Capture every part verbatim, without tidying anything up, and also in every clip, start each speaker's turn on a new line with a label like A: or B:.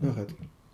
A: Nog goed.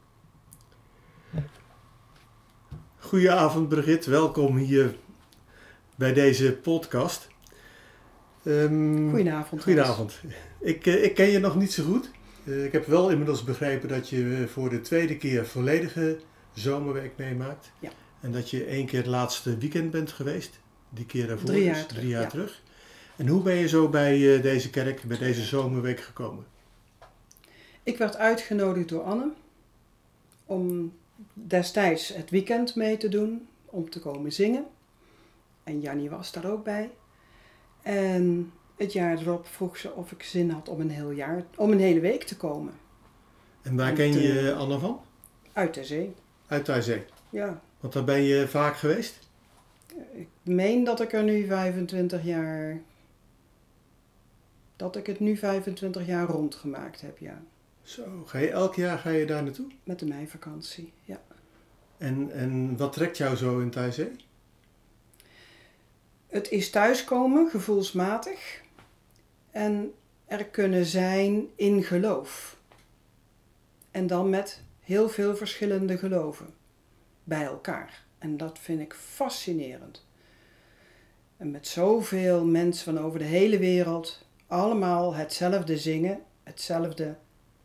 A: Goedenavond Brigitte, welkom hier bij deze podcast. Um,
B: Goedenavond.
A: Goedenavond. Ik, uh, ik ken je nog niet zo goed. Uh, ik heb wel inmiddels begrepen dat je uh, voor de tweede keer volledige zomerweek meemaakt.
B: Ja.
A: En dat je één keer het laatste weekend bent geweest. Die keer daarvoor
B: Drie jaar
A: dus,
B: terug.
A: Drie jaar
B: ja.
A: terug. En hoe ben je zo bij uh, deze kerk, bij deze zomerweek gekomen?
B: Ik werd uitgenodigd door Anne om destijds het weekend mee te doen, om te komen zingen. En Jannie was daar ook bij. En het jaar erop vroeg ze of ik zin had om een heel jaar, om een hele week te komen.
A: En waar
B: en
A: ken
B: te,
A: je Anne van?
B: Uit de zee.
A: Uit Thuiszee.
B: Ja.
A: Want daar ben je vaak geweest?
B: Ik meen dat ik er nu vijfentwintig jaar, dat ik het nu vijfentwintig jaar rondgemaakt heb, ja.
A: Zo, ga je elk jaar ga je daar naartoe?
B: Met de meivakantie, ja.
A: En, en wat trekt jou zo in Thuiszee?
B: Het is thuiskomen, gevoelsmatig. En er kunnen zijn in geloof. En dan met heel veel verschillende geloven. Bij elkaar. En dat vind ik fascinerend. En met zoveel mensen van over de hele wereld. Allemaal hetzelfde zingen. Hetzelfde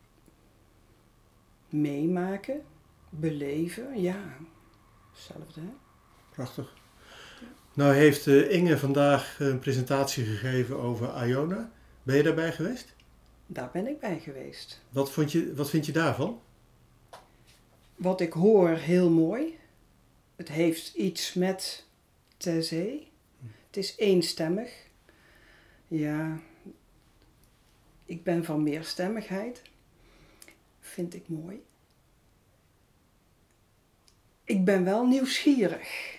B: meemaken. Beleven. Ja, hetzelfde hè.
A: Prachtig. Nou heeft uh, Inge vandaag een presentatie gegeven over Iona. Ben je daarbij geweest?
B: Daar ben ik bij geweest.
A: Wat, vond je, wat vind je daarvan?
B: Wat ik hoor heel mooi. Het heeft iets met ter zee. Het is eenstemmig. Ja, ik ben van meerstemmigheid. Vind ik mooi. Ik ben wel nieuwsgierig.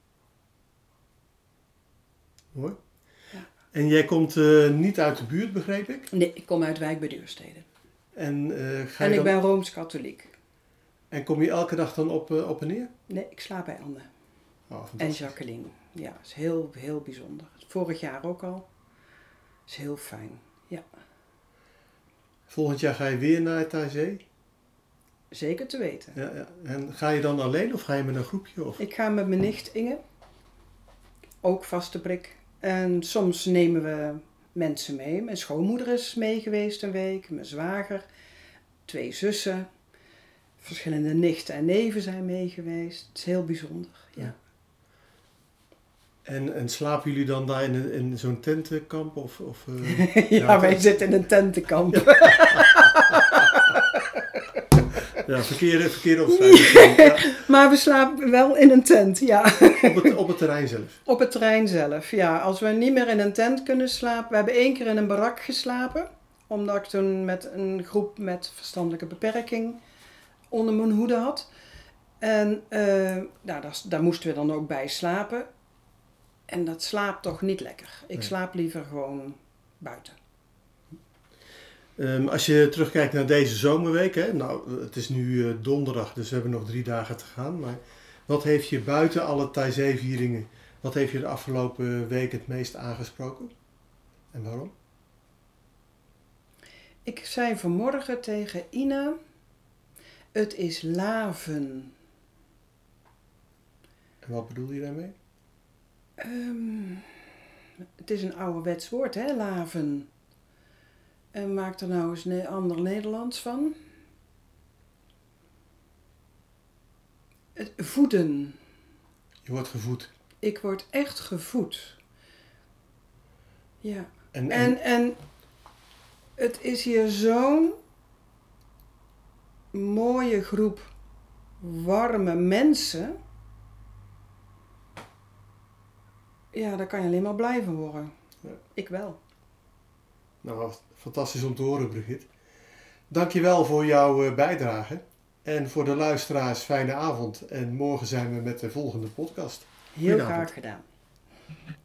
A: Mooi.
B: Ja.
A: En jij komt uh, niet uit de buurt, begreep ik?
B: Nee, ik kom uit Wijk bij Duurstede.
A: En, uh, ga
B: en
A: je
B: ik
A: dan...
B: ben Rooms-Katholiek.
A: En kom je elke dag dan op, uh, op en neer?
B: Nee, ik slaap bij Anne.
A: Oh,
B: en Jacqueline. Ja, dat is heel, heel bijzonder. Vorig jaar ook al. Dat is heel fijn, ja.
A: Volgend jaar ga je weer naar Thuiszee?
B: Zeker te weten.
A: Ja, ja. En ga je dan alleen of ga je met een groepje? Of?
B: Ik ga met mijn nicht Inge. Ook vaste prik. En soms nemen we mensen mee. Mijn schoonmoeder is mee geweest een week. Mijn zwager. Twee zussen. Verschillende nichten en neven zijn mee geweest. Het is heel bijzonder, ja. ja.
A: En, en slapen jullie dan daar in, in zo'n tentenkamp? Of, of, uh,
B: ja, ja, wij zitten in een tentenkamp.
A: Ja, ja verkeerde, verkeerde opschrijving. Ja.
B: Maar we slapen wel in een tent, ja.
A: Op het, op het terrein zelf?
B: Op het terrein zelf, ja. Als we niet meer in een tent kunnen slapen. We hebben één keer in een barak geslapen. Omdat ik toen met een groep met verstandelijke beperking onder mijn hoede had. En uh, nou, daar, daar moesten we dan ook bij slapen. En dat slaapt toch niet lekker. Ik
A: nee.
B: slaap liever gewoon buiten.
A: Um, als je terugkijkt naar deze zomerweek, hè, nou, het is nu uh, donderdag, dus we hebben nog drie dagen te gaan. Maar wat heeft je buiten alle Thuiszee-vieringen, wat heeft je de afgelopen week het meest aangesproken? En waarom?
B: Ik zei vanmorgen tegen Ina, het is laven.
A: En wat bedoel je daarmee?
B: Um, het is een ouderwets woord, hè, laven. En maak er nou eens een ander Nederlands van. Het voeden.
A: Je wordt gevoed.
B: Ik word echt gevoed. Ja.
A: En,
B: en, en, en het is hier zo'n mooie groep warme mensen. Ja, daar kan je alleen maar blij van worden. Ja. Ik wel.
A: Nou, fantastisch om te horen, Brigitte. Dankjewel voor jouw bijdrage. En voor de luisteraars, fijne avond. En morgen zijn we met de volgende podcast.
B: Heel graag gedaan.